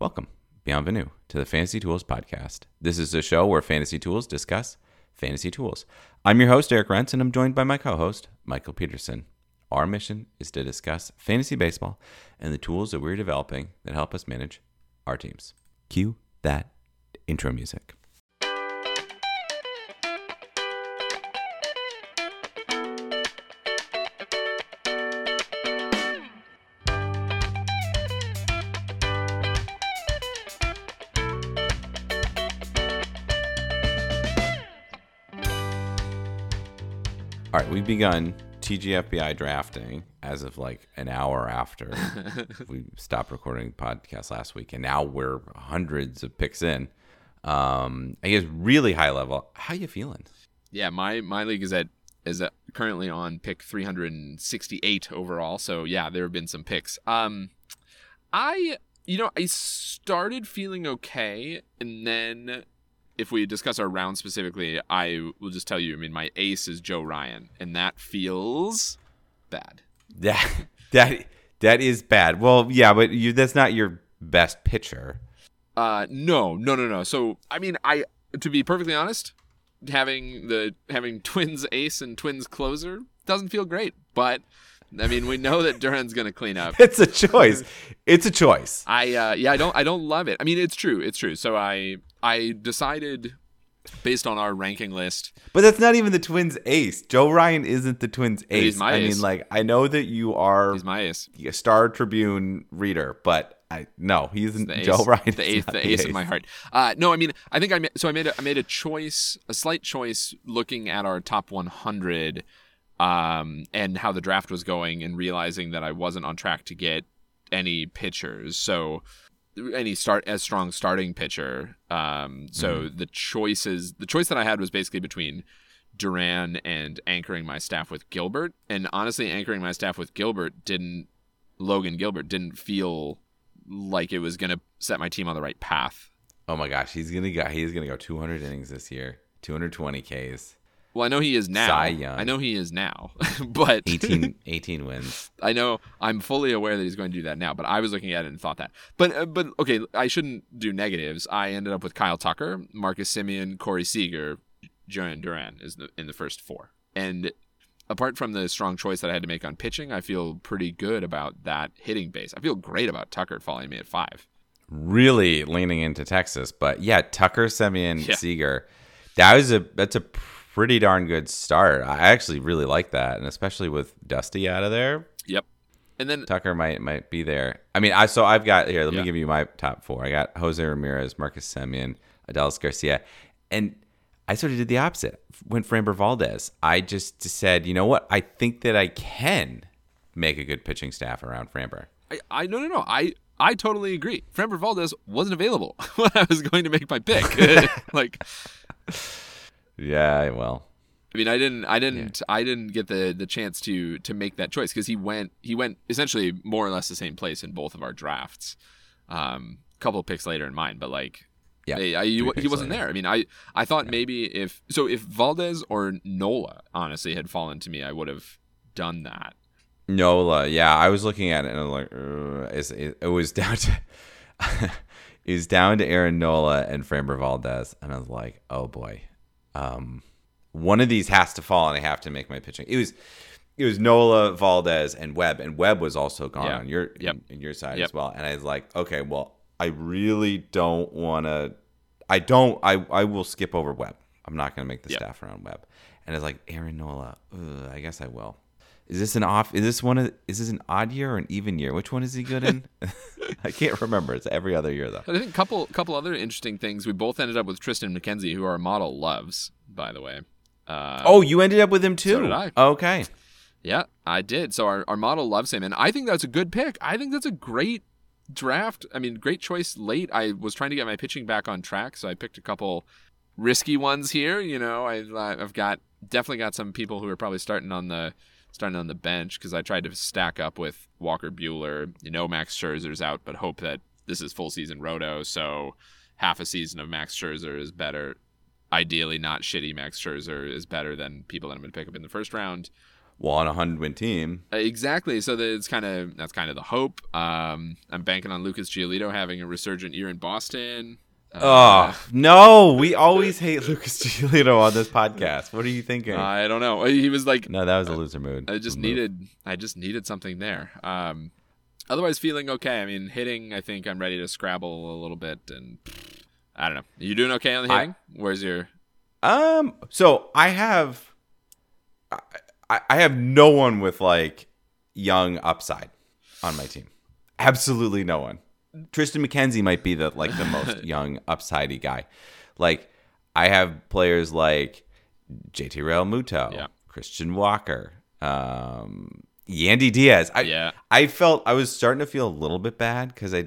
Welcome, bienvenue, to the Fantasy Tools Podcast. This is a show where fantasy tools discuss fantasy tools. I'm your host, Eric Rentz, and I'm joined by my co-host, Michael Peterson. Our mission is to discuss fantasy baseball and the tools that we're developing that help us manage our teams. Cue that intro music. All right, we've begun TGFBI drafting as of like an hour after we stopped recording the podcast last week, and now we're hundreds of picks in. I guess really high level. How you feeling? Yeah, my league is currently on pick 368 overall. So yeah, there have been some picks. I started feeling okay, and then if we discuss our round specifically, I will just tell you, I mean, my ace is Joe Ryan, and that feels bad. That is bad. Well, yeah, but that's not your best pitcher. No. So, I mean, to be perfectly honest, having Twins ace and Twins closer doesn't feel great, but I mean, we know that Duran's going to clean up. It's a choice. I don't love it. I mean, it's true. So I decided based on our ranking list. But that's not even the Twins ace. Joe Ryan isn't the Twins ace. He's my ace. I mean, like, I know that you are He's my ace. A Star Tribune reader, but no, he isn't. Joe Ryan is the ace of my heart. No, I mean, I think I made a choice, a slight choice looking at our top 100 and how the draft was going, and realizing that I wasn't on track to get any pitchers. So any strong starting pitcher. The choice that I had was basically between Duran and anchoring my staff with Gilbert. And honestly, anchoring my staff with Logan Gilbert didn't feel like it was going to set my team on the right path. Oh my gosh, he's gonna go 200 innings this year, 220 Ks. Well, I know he is now. Cy Young. I know he is now, but 18 wins. I know. I'm fully aware that he's going to do that now, but I was looking at it and thought that. But okay, I shouldn't do negatives. I ended up with Kyle Tucker, Marcus Semien, Corey Seager, Jarren Duran in the first four. And apart from the strong choice that I had to make on pitching, I feel pretty good about that hitting base. I feel great about Tucker following me at 5. Really leaning into Texas, but yeah, Tucker, Semien, Seager. That's a pretty darn good start. I actually really like that, and especially with Dusty out of there. Yep. And then Tucker might be there. I mean, I've got here. Let me give you my top 4. I got Jose Ramirez, Marcus Semien, Adelis Garcia, and I sort of did the opposite. Went Framber Valdez. I just said, you know what? I think that I can make a good pitching staff around Framber. No. I totally agree. Framber Valdez wasn't available when I was going to make my pick. Yeah, well, I mean, I didn't get the chance to make that choice because he went essentially more or less the same place in both of our drafts. Couple of picks later in mine, but he wasn't there. I mean, I thought maybe if Valdez or Nola honestly had fallen to me, I would have done that. Nola, yeah, I was looking at it and I was like, it was down to it was down to Aaron Nola and Framber Valdez, and I was like, oh boy. One of these has to fall, and I have to make my pitching. It was Nola, Valdez, and Webb was also gone on your side as well. And I was like, okay, well, I really don't want to. I will skip over Webb. I'm not going to make the staff around Webb. And it's like Aaron Nola. I guess I will. Is this an odd year or an even year? Which one is he good in? I can't remember. It's every other year though. I think couple other interesting things. We both ended up with Tristan McKenzie, who our model loves, by the way. You ended up with him too. So did I. Okay. Yeah, I did. So our model loves him, and I think that's a good pick. I think that's a great draft. I mean, great choice late. I was trying to get my pitching back on track, so I picked a couple risky ones here. You know, I've definitely got some people who are probably starting on the bench because I tried to stack up with Walker Buehler. You know, Max Scherzer's out, but hope that this is full season roto, so half a season of Max Scherzer is better. Ideally, not shitty Max Scherzer is better than people that I'm going to pick up in the first round. Well, on a 100-win team. Exactly. So that's kind of the hope. I'm banking on Lucas Giolito having a resurgent year in Boston. Oh no, we always hate Lucas Giolito on this podcast. What are you thinking? I don't know. He was like, no, that was a loser mood. I just needed something there. Otherwise, feeling okay. I mean, hitting, I think I'm ready to scrabble a little bit, and I don't know. You doing okay on the hitting? Where's your? So I have no one with like young upside on my team. Absolutely no one. Tristan McKenzie might be the most young upsidey guy. Like I have players like JT Realmuto, Christian Walker, Yandy Diaz. I felt I was starting to feel a little bit bad because I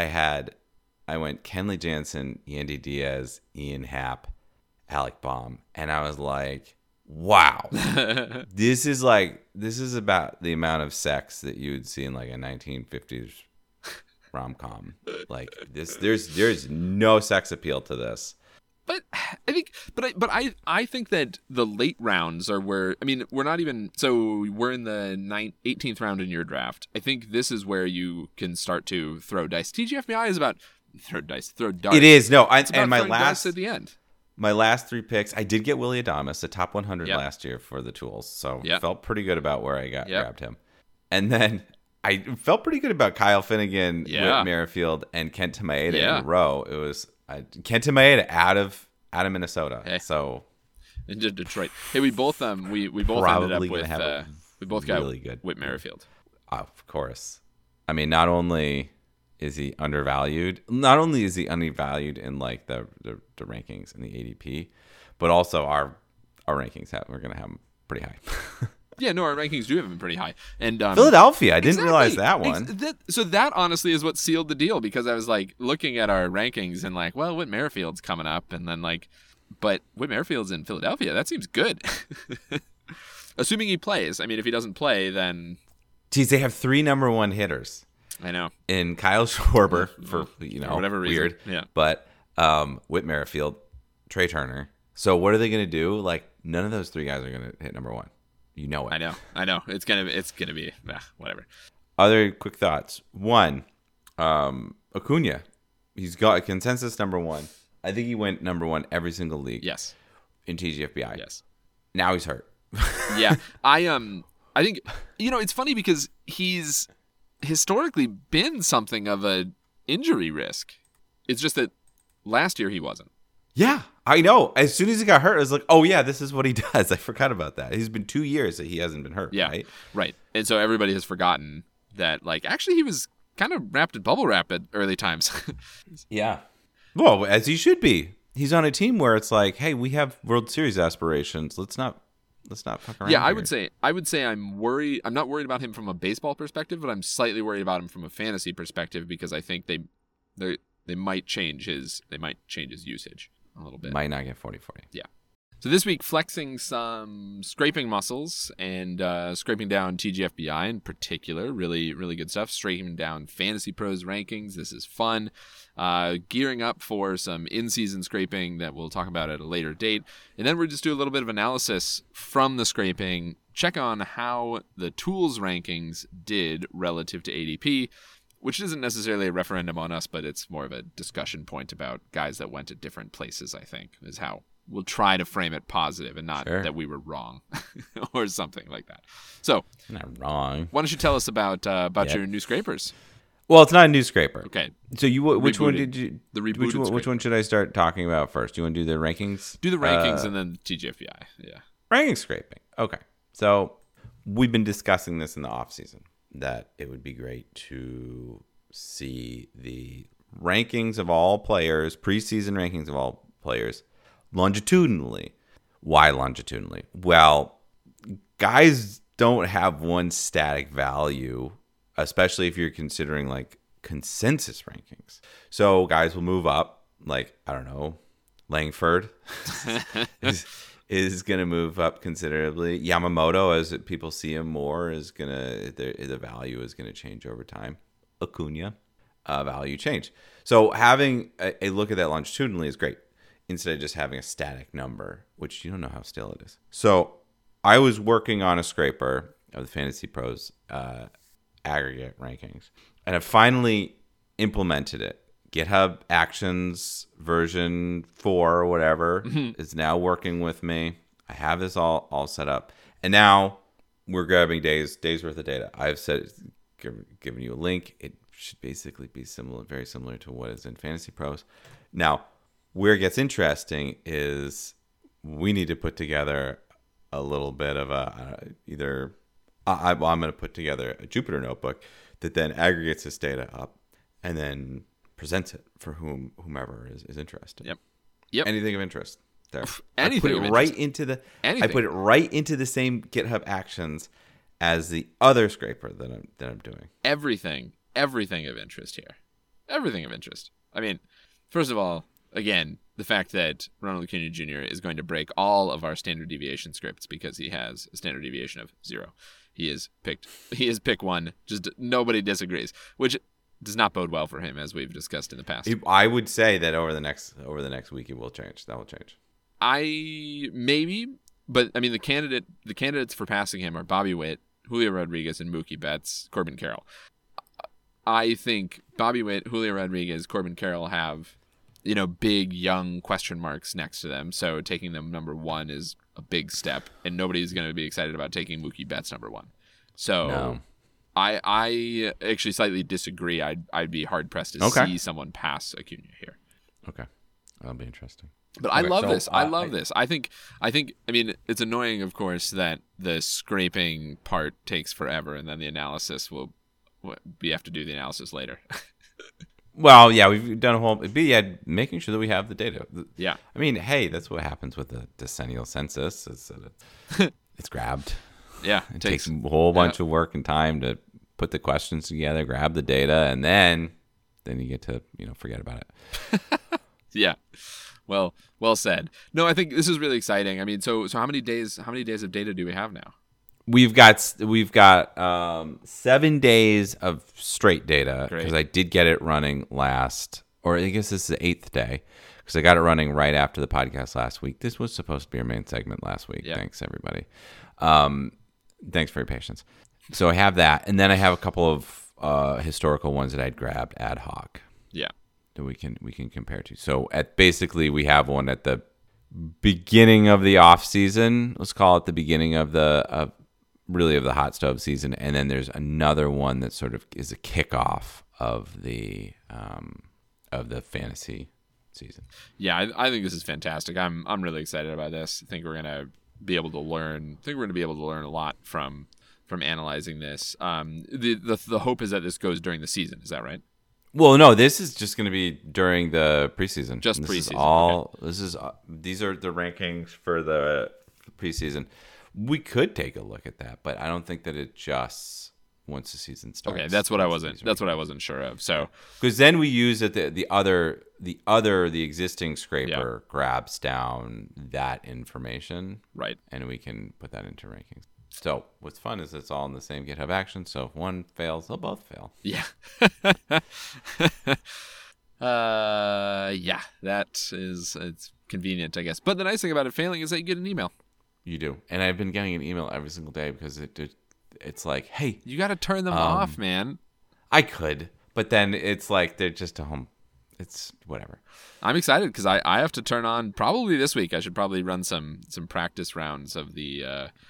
went Kenley Jansen, Yandy Diaz, Ian Happ, Alec Baum, and I was like, wow, this is about the amount of sex that you would see in like a 1950s rom-com. Like this, there's no sex appeal to this. But I think that the late rounds are where, I mean, we're not even, so we're in the 18th round in your draft. I think this is where you can start to throw dice. TGFBI is about throw darts. It is. No, and my last at the end. My last 3 picks, I did get Willy Adames, a top 100 last year for the Tools. So felt pretty good about where I grabbed him. And then I felt pretty good about Kyle Finnegan, Whit Merrifield, and Kenta Maeda in a row. It was Kenta Maeda out of Minnesota. Hey. So into Detroit. Hey, we both ended up with we both got really good Whit Merrifield. Of course. I mean, not only is he undervalued in like the rankings and the ADP, but also our rankings we're gonna have him pretty high. Yeah, no, our rankings do have him pretty high. And Philadelphia, I didn't realize that one. So that honestly is what sealed the deal, because I was like looking at our rankings and like, well, Whit Merrifield's coming up, and then like, but Whit Merrifield's in Philadelphia. That seems good. Assuming he plays. I mean, if he doesn't play, then. Geez, they have 3 number 1 hitters. I know. In Kyle Schwarber for whatever reason. Weird. Yeah. But Whit Merrifield, Trey Turner. So what are they going to do? Like none of those 3 guys are going to hit number 1. You know it. I know. It's gonna be whatever. Other quick thoughts. 1, Acuna. He's got a consensus number 1. I think he went number 1 every single league. Yes. In TGFBI. Yes. Now he's hurt. Yeah. I think it's funny because he's historically been something of a injury risk. It's just that last year he wasn't. Yeah, I know. As soon as he got hurt, I was like, oh, yeah, this is what he does. I forgot about that. He's been 2 years that he hasn't been hurt, right. And so everybody has forgotten that, like, actually he was kind of wrapped in bubble wrap at early times. Yeah. Well, as he should be. He's on a team where it's like, hey, we have World Series aspirations. Let's not fuck around. Yeah, I here. would say I'm worried. I'm not worried about him from a baseball perspective, but I'm slightly worried about him from a fantasy perspective, because I think they might change his usage a little bit. Might not get 40-40. Yeah. So this week, flexing some scraping muscles and scraping down TGFBI in particular. Really, really good stuff. Scraping down Fantasy Pros rankings. This is fun. Gearing up for some in-season scraping that we'll talk about at a later date. And then we'll just do a little bit of analysis from the scraping. Check on how the tools rankings did relative to ADP, which isn't necessarily a referendum on us, but it's more of a discussion point about guys that went to different places, I think, is how we'll try to frame it positive and not that we were wrong or something like that. So, not wrong. Why don't you tell us about your new scrapers? Well, it's not a new scraper. Okay. So which one did you? The rebooted which one should I start talking about first? Do you want to do the rankings? Do the rankings and then the TGFBI. Yeah. Ranking scraping. Okay. So we've been discussing this in the off season, that it would be great to see the rankings of all players, preseason rankings of all players, longitudinally. Why longitudinally? Well, guys don't have one static value, especially if you're considering like consensus rankings. So guys will move up, like, I don't know, Langford is going to move up considerably. Yamamoto, as people see him more, is going to, the value is going to change over time. Acuna, value change. So having a look at that longitudinally is great, instead of just having a static number, which you don't know how still it is. So I was working on a scraper of the Fantasy Pros aggregate rankings, and I finally implemented it. GitHub Actions version 4 or whatever is now working with me. I have this all set up, and now we're grabbing days worth of data. I've given you a link. It should basically be very similar to what is in Fantasy Pros. Now, where it gets interesting is we need to put together a little bit of I'm going to put together a Jupyter notebook that then aggregates this data up and then presents it for whomever is interested. Yep. Anything of interest there. Anything I put it of right interest. into Anything. I put it right into the same GitHub Actions as the other scraper that I'm doing. Everything of interest here. Everything of interest. I mean, first of all, again, the fact that Ronald Acuna Jr. is going to break all of our standard deviation scripts because he has a standard deviation of 0. He is pick 1. Just nobody disagrees, which does not bode well for him, as we've discussed in the past. I would say that over the next week it will change. That will change. But I mean, the candidates for passing him are Bobby Witt, Julio Rodriguez, and Mookie Betts, Corbin Carroll. I think Bobby Witt, Julio Rodriguez, Corbin Carroll have, big young question marks next to them. So taking them number 1 is a big step, and nobody's going to be excited about taking Mookie Betts number 1. So no. I actually slightly disagree. I'd be hard pressed to see someone pass Acuna here. Okay, that'll be interesting. But I love this. I love this. I think. I mean, it's annoying, of course, that the scraping part takes forever, and then the analysis we have to do the analysis later. Well, yeah, we've done a whole. But yeah, making sure that we have the data. Yeah. I mean, hey, that's what happens with the decennial census. It's grabbed. Yeah, it takes a whole bunch of work and time to put the questions together, grab the data, and then you get to forget about it. Yeah. Well said. No, I think this is really exciting. I mean, so how many days of data do we have now? We've got 7 days of straight data because I did get it running last, or I guess this is the 8th day because I got it running right after the podcast last week. This was supposed to be our main segment last week. Yep. Thanks everybody. Thanks for your patience. So I have that, and then I have a couple of historical ones that I'd grabbed ad hoc. Yeah. That we can compare to. So basically we have one at the beginning of the off season. Let's call it the beginning of the hot stove season, and then there's another one that sort of is a kickoff of the fantasy season. Yeah, I think this is fantastic. I'm really excited about this. I think we're gonna be able to learn. A lot from analyzing this. The hope is that this goes during the season. Is that right? Well, no, this is just going to be during the preseason. Just preseason. These are the rankings for the preseason. We could take a look at that, but I don't think that it adjusts once the season starts. Okay, that's what I wasn't sure of. So because then we use it the existing scraper grabs down that information, right, and we can put that into rankings. So what's fun is it's all in the same GitHub action. So if one fails, they'll both fail. Yeah. It's convenient, I guess. But the nice thing about it failing is that you get an email. You do. And I've been getting an email every single day because it's like, hey. You got to turn them off, man. I could. But then it's like they're just a home. It's whatever. I'm excited because I have to turn on probably this week. I should probably run some practice rounds of the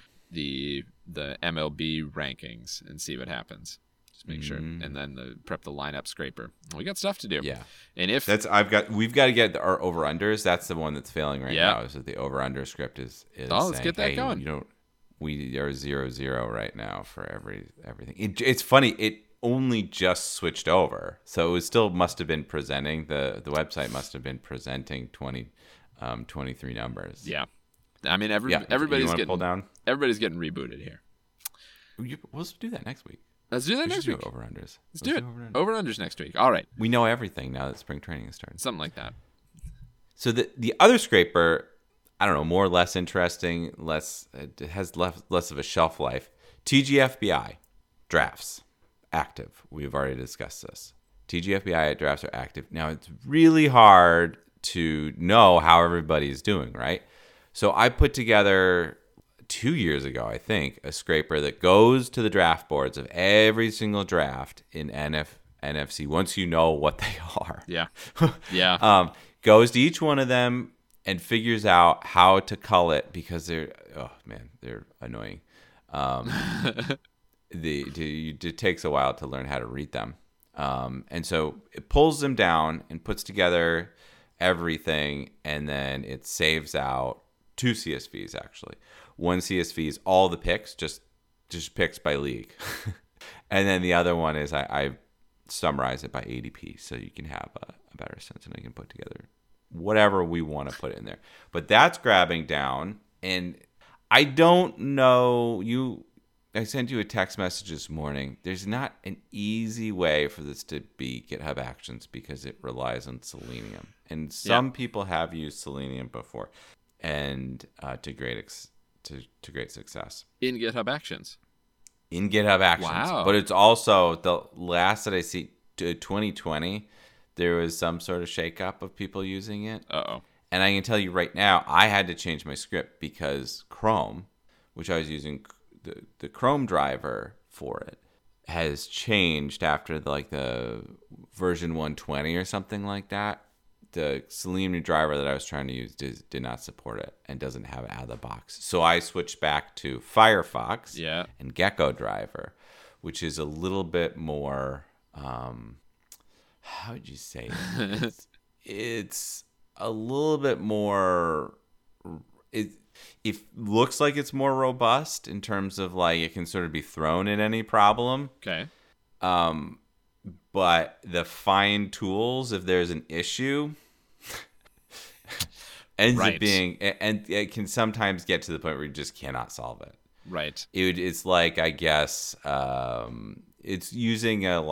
MLB rankings and see what happens. Just make sure, and then prep the lineup scraper. We got stuff to do. Yeah, and we've got to get our over unders. That's the one that's failing right now. Is that the over under script is let's get that going. We are 0-0 right now for everything. It's funny. It only just switched over, so it still must have been presenting the website must have been presenting 23 numbers. Yeah. I mean, everybody's getting pull down? Everybody's getting rebooted here. Let's do that next week. Let's do that next week. Over unders. Let's do it. Over unders next week. All right. We know everything now that spring training is starting. Something like that. So the other scraper, I don't know, more or less interesting. It has less of a shelf life. TGFBI drafts active. We've already discussed this. TGFBI drafts are active. Now it's really hard to know how everybody's doing, right? So I put together 2 years ago, I think, a scraper that goes to the draft boards of every single draft in NFC. Once you know what they are, Yeah. Yeah. Goes to each one of them and figures out how to cull it because they're annoying. It takes a while to learn how to read them, and so it pulls them down and puts together everything, and then it saves out two CSVs actually. One CSV is all the picks, just picks by league, and then the other one is I summarize it by ADP, so you can have a better sense, and I can put together whatever we want to put in there. But that's grabbing down, and I don't know you. I sent you a text message this morning. There's not an easy way for this to be GitHub Actions because it relies on Selenium. And some people have used Selenium before and to great success. In GitHub Actions. In GitHub Actions. Wow. But it's also, the last that I see, 2020, there was some sort of shakeup of people using it. Uh-oh. And I can tell you right now, I had to change my script because Chrome, which I was using the Chrome driver for it, has changed after the version 120 or something like that. The Selenium driver that I was trying to use did not support it and doesn't have it out of the box. So I switched back to Firefox and Gecko driver, which is a little bit more, how would you say it? It's a little bit more, it looks like it's more robust in terms of it can sort of be thrown at any problem. Okay. But the fine tools, if there's an issue, ends up being, and it can sometimes get to the point where you just cannot solve it. Right. It's like, I guess, it's using a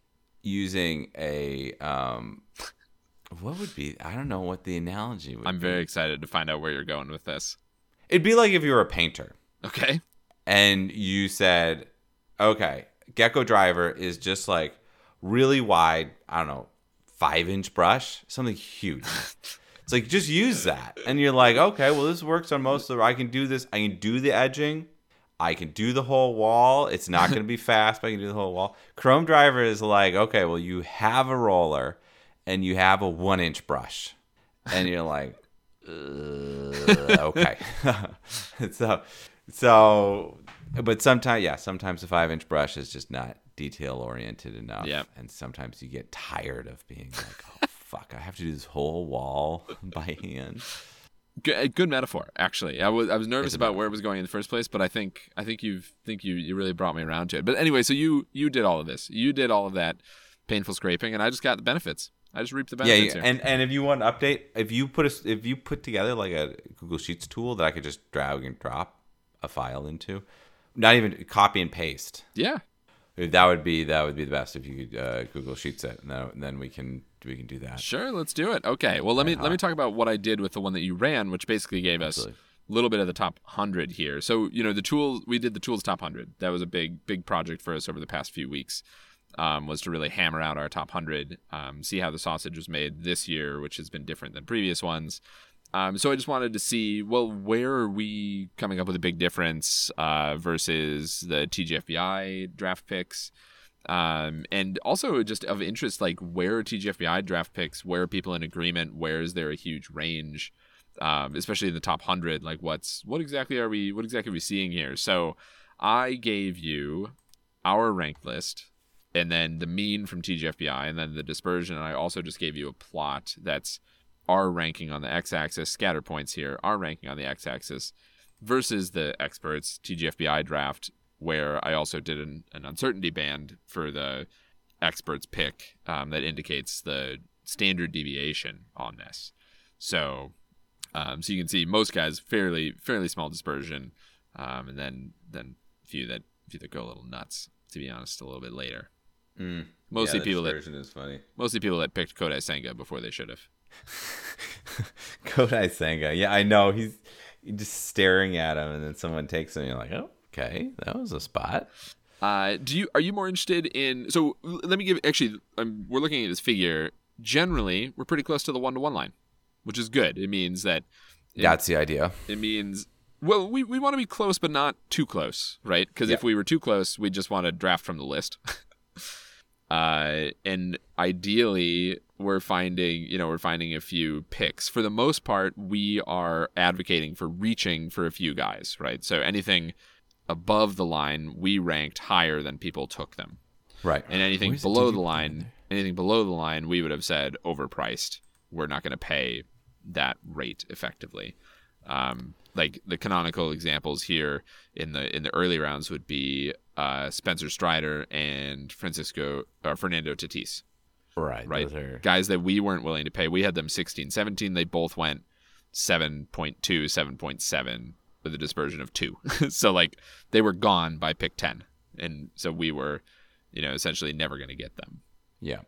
what would be, I don't know what the analogy would be. I'm very excited to find out where you're going with this. It'd be like if you were a painter. Okay. And you said, okay, Gecko driver is just really wide, I don't know, 5-inch brush, something huge. It's like, just use that. And you're like, okay, well, this works on most of the, I can do this. I can do the edging. I can do the whole wall. It's not going to be fast, but I can do the whole wall. Chrome driver is like, okay, well, you have a roller and you have a 1-inch brush. And you're like, okay. so, but sometimes the 5-inch brush is just not detail oriented enough. Yep. And sometimes you get tired of being like, oh, fuck, I have to do this whole wall by hand. Good metaphor, actually. I was nervous about where it was going in the first place, but I think you really brought me around to it. But anyway, so you did all of this. You did all of that painful scraping, and I just got the benefits. I just reaped the benefits here. And if you want an update, if you put together a Google Sheets tool that I could just drag and drop a file into, not even copy and paste. Yeah. That would be the best if you could Google Sheets it, and then we can do that. Sure, let's do it. Okay, well let me talk about what I did with the one that you ran, which basically gave us a little bit of the top 100 here. So the tool, we did the tools top 100. That was a big project for us over the past few weeks. Was to really hammer out our top 100, see how the sausage was made this year, which has been different than previous ones. So I just wanted to see, well, where are we coming up with a big difference versus the TGFBI draft picks? And also just of interest, where are TGFBI draft picks? Where are people in agreement? Where is there a huge range, especially in the top 100? What exactly are we seeing here? So I gave you our ranked list, and then the mean from TGFBI, and then the dispersion. And I also just gave you a plot that's our ranking on the x-axis, scatter points here, our ranking on the x-axis, versus the experts TGFBI draft, where I also did an uncertainty band for the experts pick that indicates the standard deviation on this. So you can see most guys fairly small dispersion, and then few that go a little nuts, to be honest, a little bit later. Mostly people that picked Kodai Senga before they should have. Kodai Senga, yeah, I know. He's just staring at him, and then someone takes him. And you're like, oh, okay, that was a spot. Are you more interested in? So let me give. Actually, we're looking at this figure. Generally, we're pretty close to the 1-to-1 line, which is good. It means that that's the idea. It means Well, we want to be close, but not too close, right? Because if we were too close, we'd just want to draft from the list. And ideally, we're finding a few picks. For the most part, we are advocating for reaching for a few guys, right? So anything above the line, we ranked higher than people took them. Right. And anything below the line, we would have said overpriced. We're not going to pay that rate effectively. Like the canonical examples here in the early rounds would be Spencer Strider and Fernando Tatis. Right. Those are guys that we weren't willing to pay. We had them 16, 17. They both went 7.2, 7.7 with a dispersion of 2. So like they were gone by pick 10. And so we were, essentially never going to get them. Yeah.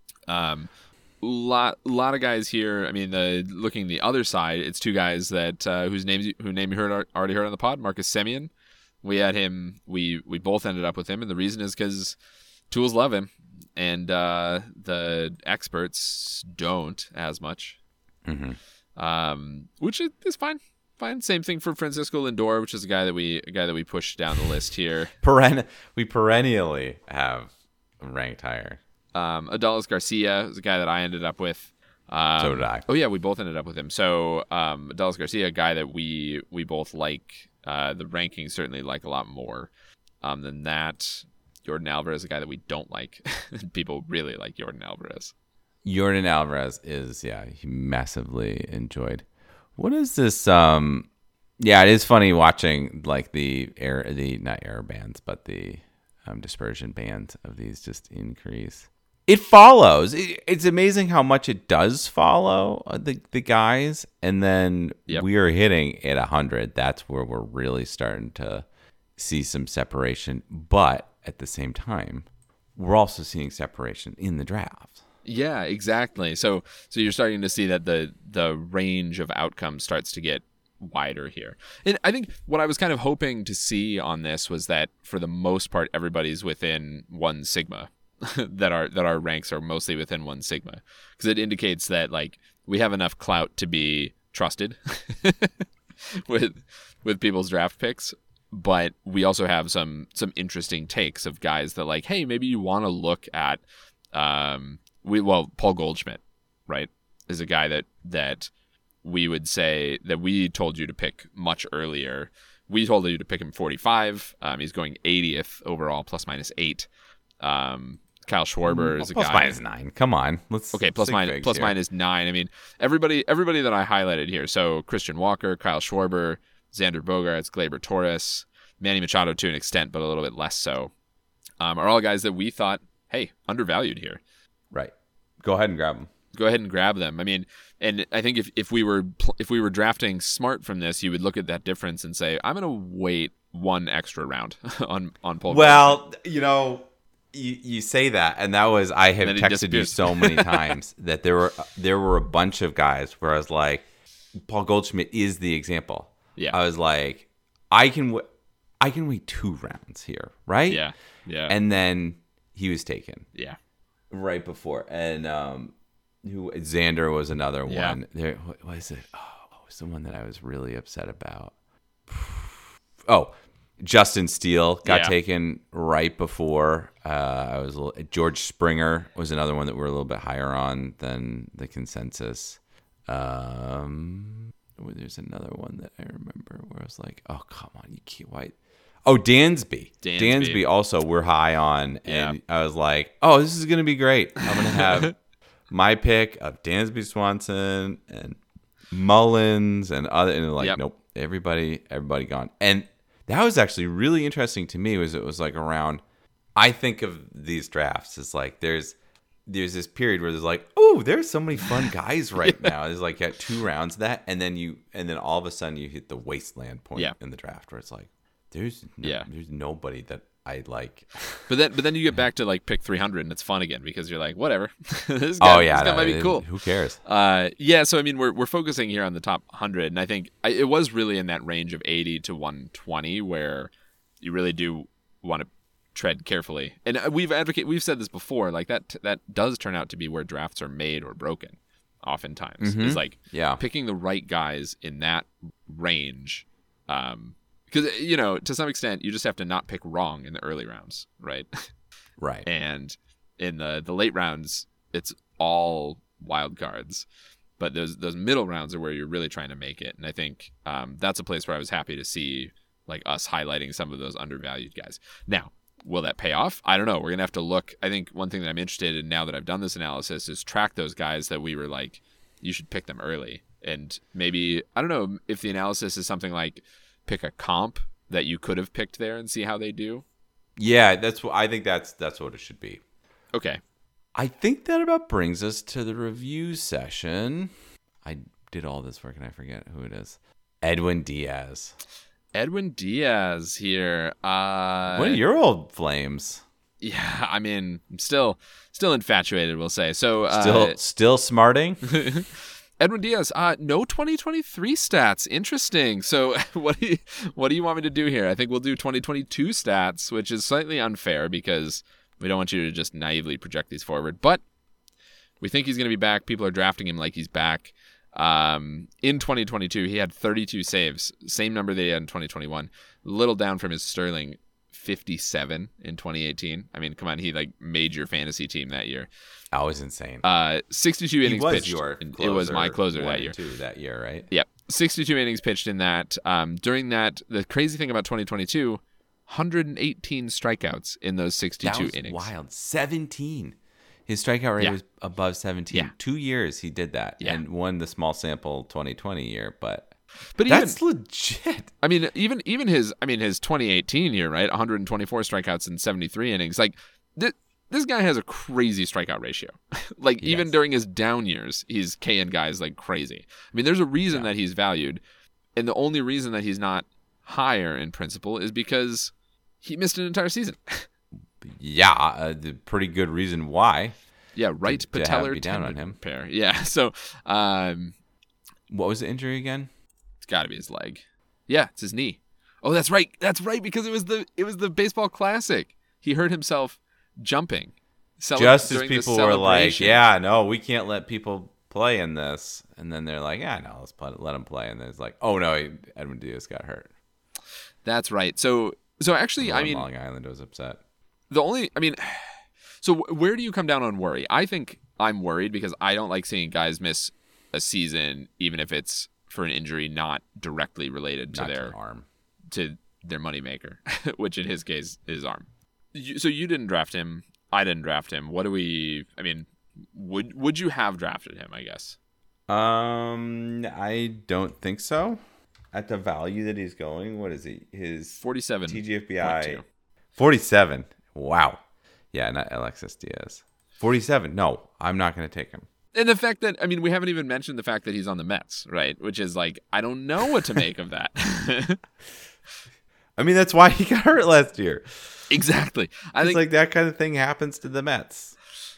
Lot of guys here. I mean, looking the other side, it's two guys that whose name you already heard on the pod. Marcus Semien. We had him. We both ended up with him, and the reason is because tools love him, and the experts don't as much. Mm-hmm. Which is fine. Fine. Same thing for Francisco Lindor, which is a guy that we pushed down the list here. We perennially have ranked higher. Adolis Garcia is a guy that I ended up with. So did I. Oh yeah, we both ended up with him. So Adolis Garcia, a guy that we both like. The rankings certainly like a lot more than that. Jordan Alvarez, a guy that we don't like. People really like Jordan Alvarez. Jordan Alvarez is he massively enjoyed. What is this? It is funny watching like not error bands, but the dispersion bands of these just increase. It follows. It's amazing how much it does follow the guys, and then we are hitting at 100. That's where we're really starting to see some separation. But at the same time, we're also seeing separation in the draft. Yeah, exactly. So you're starting to see that the range of outcomes starts to get wider here. And I think what I was kind of hoping to see on this was that for the most part, everybody's within 1 sigma. that our ranks are mostly within 1 sigma, because it indicates that like we have enough clout to be trusted with people's draft picks, but we also have some interesting takes of guys that like, hey, maybe you want to look at Paul Goldschmidt, right, is a guy that we would say that we told you to pick much earlier. We told you to pick him 45. He's going 80th overall, ±8. Kyle Schwarber is a guy. Plus minus 9. Come on. Plus minus 9. I mean, everybody that I highlighted here. So Christian Walker, Kyle Schwarber, Xander Bogaerts, Gleyber Torres, Manny Machado to an extent, but a little bit less so, are all guys that we thought, hey, undervalued here. Right. Go ahead and grab them. I mean, and I think if we were drafting smart from this, you would look at that difference and say, I'm going to wait 1 extra round on Paul. Well, You say that, and that was I have texted you so many times that there were a bunch of guys where I was like, Paul Goldschmidt is the example. Yeah, I was like, I can wait 2 rounds here, right? Yeah. And then he was taken. Yeah, right before, and Xander was another one. There was it. Oh, what was the one that I was really upset about? Oh. Justin Steele got taken right before. George Springer was another one that we're a little bit higher on than the consensus. There's another one that I remember where I was like, "Oh, come on, you can't wait." Oh, Dansby. Dansby also we're high on, and I was like, "Oh, this is gonna be great. I'm gonna have my pick of Dansby Swanson and Mullins and other." And like, nope, everybody gone. And that was actually really interesting to me. It was like around, I think of these drafts as like there's this period where there's like, oh, there's so many fun guys right now. There's like 2 rounds of that, and then all of a sudden you hit the wasteland point in the draft where it's like there's nobody that I like. But then you get back to like pick 300 and it's fun again because you're like, whatever. This guy might be cool. Who cares? So I mean we're focusing here on the top 100, and I think it was really in that range of 80 to 120 where you really do want to tread carefully. And we've said this before, like that does turn out to be where drafts are made or broken oftentimes. It's like picking the right guys in that range Because, to some extent, you just have to not pick wrong in the early rounds, right? Right. And in the late rounds, it's all wild cards. But those middle rounds are where you're really trying to make it. And I think that's a place where I was happy to see like us highlighting some of those undervalued guys. Now, will that pay off? I don't know. We're going to have to look. I think one thing that I'm interested in now that I've done this analysis is track those guys that we were like, you should pick them early. And maybe, I don't know if the analysis is something like pick a comp that you could have picked there and see how they do. Yeah, I think that's what it should be. Okay. I think that about brings us to the review session. I did all this work and I forget who it is. Edwin Diaz. Edwin Diaz here. What are your old flames? Yeah, I mean, I'm still infatuated, we'll say. So still smarting? Edwin Diaz, no 2023 stats. Interesting. So what do you want me to do here? I think we'll do 2022 stats, which is slightly unfair because we don't want you to just naively project these forward. But we think he's going to be back. People are drafting him like he's back. In 2022, he had 32 saves, same number that he had in 2021. A little down from his Sterling 57 in 2018. I mean, come on, he like made your fantasy team that year. That was insane. 62 innings pitched. It was my closer that year. That year, right? Yep. 62 innings pitched in that. During that, the crazy thing about 2022, 118 strikeouts in those 62 innings. Wild. 17. His strikeout rate was above 17. Yeah. 2 years he did that, and won the small sample 2020 year, but that's legit. I mean, even his 2018 year, right? 124 strikeouts in 73 innings. Like this guy has a crazy strikeout ratio. Like even during his down years, he's K-ing guys like crazy. I mean, there's a reason that he's valued, and the only reason that he's not higher in principle is because he missed an entire season. The pretty good reason why. Yeah, right patellar down on him. Pair. Yeah. So, what was the injury again? It's got to be his leg. Yeah, it's his knee. Oh, that's right. That's right because it was the baseball classic. He hurt himself jumping. Just as people were like, "Yeah, no, we can't let people play in this," and then they're like, "Yeah, no, let him play," and then it's like, "Oh no, Edwin Diaz got hurt." That's right. So actually, I mean, Long Island was upset. So where do you come down on worry? I think I'm worried because I don't like seeing guys miss a season, even if it's for an injury not directly related to their arm, to their moneymaker, which in his case is arm. So you didn't draft him. I didn't draft him. What do we? I mean, would you have drafted him? I guess. I don't think so. At the value that he's going, what is he? His 47 TGFBI 47. Wow. Yeah, not Alexis Diaz. 47. No, I'm not going to take him. And the fact that, I mean, we haven't even mentioned the fact that he's on the Mets, right? Which is like, I don't know what to make of that. I mean, that's why he got hurt last year. Exactly. I think like that kind of thing happens to the Mets.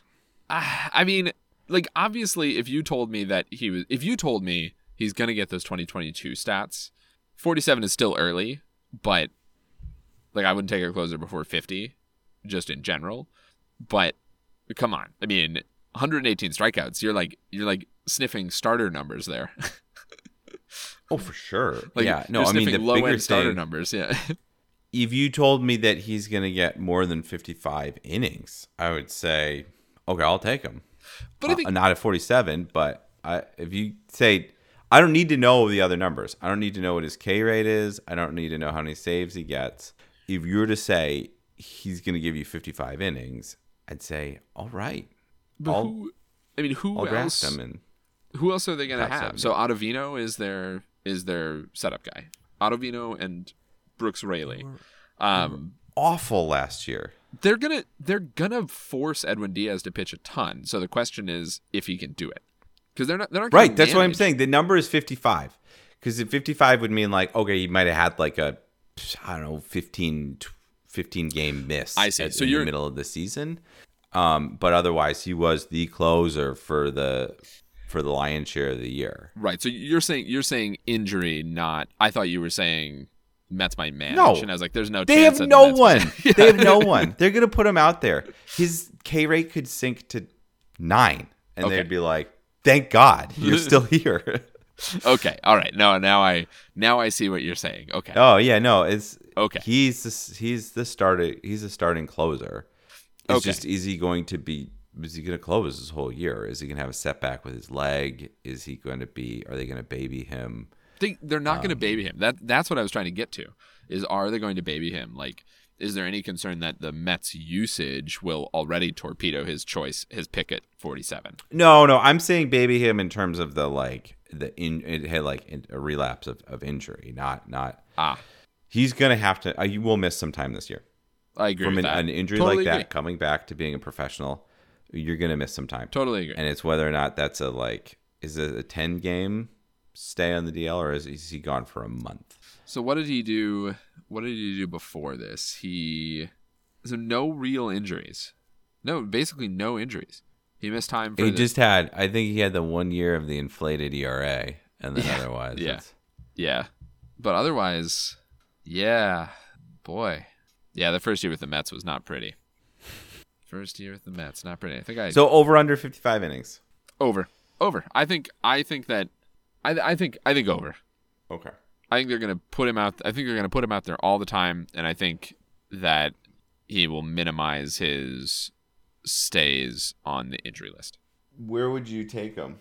I mean, like, obviously, if you told me he's going to get those 2022 stats, 47 is still early, but like, I wouldn't take a closer before 50, just in general. But come on, I mean, 118 strikeouts. You're like sniffing starter numbers there. Oh, for sure. Like, yeah, no, I mean the low bigger end starter thing, numbers. Yeah. If you told me that he's going to get more than 55 innings, I would say, okay, I'll take him. But I think not at 47, but if you say, I don't need to know the other numbers. I don't need to know what his K rate is. I don't need to know how many saves he gets. If you were to say he's going to give you 55 innings, I'd say, all right. Who else? Who else are they going to have? 70. So Ottavino is their setup guy. Ottavino and Brooks Raley. Awful last year. They're gonna force Edwin Diaz to pitch a ton. So the question is if he can do it, because they're not right. That's what I'm saying. The number is 55, because 55 would mean like, okay, he might have had like a, I don't know, 15 game miss. I see. So in you're the middle of the season, but otherwise he was the closer for the lion's share of the year. Right. So you're saying injury, not. I thought you were saying Mets might manage. No. And I was like, there's no they chance. Have no one. They have no one. They're going to put him out there. His K rate could sink to 9. And they'd be like, thank God, you're still here. Okay. All right. No, now I see what you're saying. Okay. Oh yeah, no, it's Okay. He's the starting closer. It's Okay. just is he going to close his whole year? Is he going to have a setback with his leg? Is he going to be? Are they going to baby him? They're not going to baby him. That's what I was trying to get to. Is are they going to baby him? Like, is there any concern that the Mets' usage will already torpedo his pick at 47? No, I'm saying baby him in terms of it had a relapse of injury, not. He's gonna have to. You will miss some time this year. I agree From with that. an injury Totally like that, agree. coming back to being a professional, you're gonna miss some time. Totally agree. And it's whether or not that's is it a 10 game stay on the DL, or is he gone for a month? So what did he do? What did he do before this? So no real injuries. No, basically no injuries. He missed time for. I think he had the 1 year of the inflated ERA, and then otherwise, yeah. But otherwise, yeah, boy, yeah. The first year with the Mets was not pretty. First year with the Mets, not pretty. So over under 55 innings. Over. I think over. Okay. I think they're going to put him out. I think they're going to put him out there all the time, and I think that he will minimize his stays on the injury list. Where would you take him?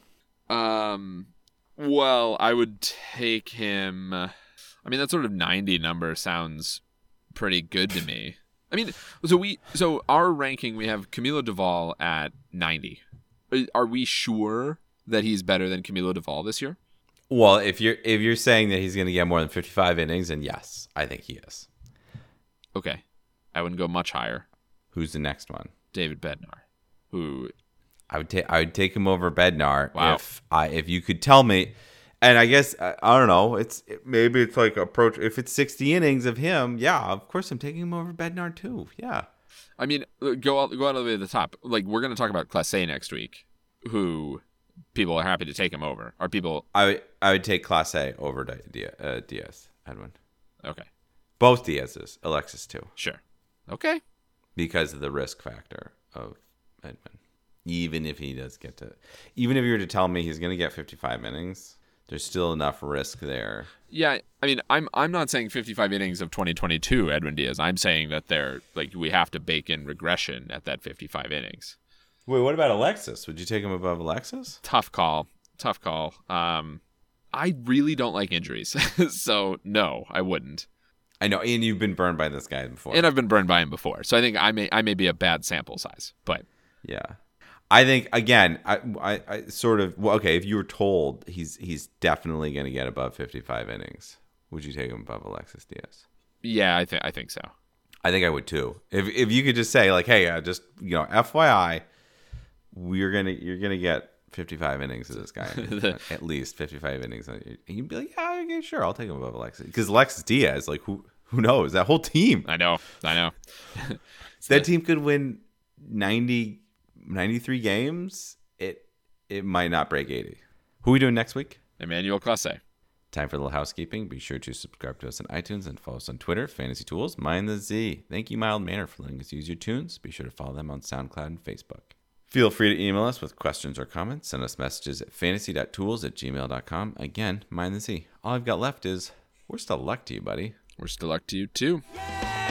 Well, I would take him. I mean, that sort of 90 number sounds pretty good to me. I mean, so our ranking, we have Camilo Doval at 90. Are we sure that he's better than Camilo Doval this year? Well, if you're saying that he's going to get more than 55 innings, then yes, I think he is. Okay, I wouldn't go much higher. Who's the next one? David Bednar, who I would take him over Bednar. Wow. If you could tell me, and I guess I don't know. Maybe it's like approach. If it's 60 innings of him, yeah, of course I'm taking him over Bednar too. Yeah. I mean, go all the way to the top. Like, we're going to talk about Clase next week, who people are happy to take him over. Are people? I would take Clase over Diaz, Edwin. Okay. Both Diaz's, Alexis too. Sure. Okay. Because of the risk factor of Edwin. Even if you were to tell me he's going to get 55 innings, there's still enough risk there. Yeah, I mean, I'm not saying 55 innings of 2022 Edwin Diaz. I'm saying that we have to bake in regression at that 55 innings. Wait, what about Alexis? Would you take him above Alexis? Tough call. I really don't like injuries, so no, I wouldn't. I know, and you've been burned by this guy before. And I've been burned by him before, so I think I may be a bad sample size, but yeah. I think again, I sort of okay. If you were told he's definitely going to get above 55 innings, would you take him above Alexis Diaz? Yeah, I think so. I think I would too. If you could just say like, hey, just FYI, you're gonna get 55 innings of this guy, at least 55 innings. And you'd be like, yeah, okay, sure, I'll take him above Alexis because Alexis Diaz, like who knows that whole team? I know. That team could win 93 games. It might not break 80. Who are we doing next week? Emmanuel Clase. Time for a little housekeeping. Be sure to subscribe to us on iTunes and follow us on Twitter, Fantasy Tools, Mind the Z. Thank you, Mild Manner, for letting us use your tunes. Be sure to follow them on SoundCloud and Facebook. Feel free to email us with questions or comments. Send us messages at fantasy.tools@gmail.com. Again, Mind the Z. All I've got left is, worst of luck to you, buddy. Worst of luck to you, too. Yeah!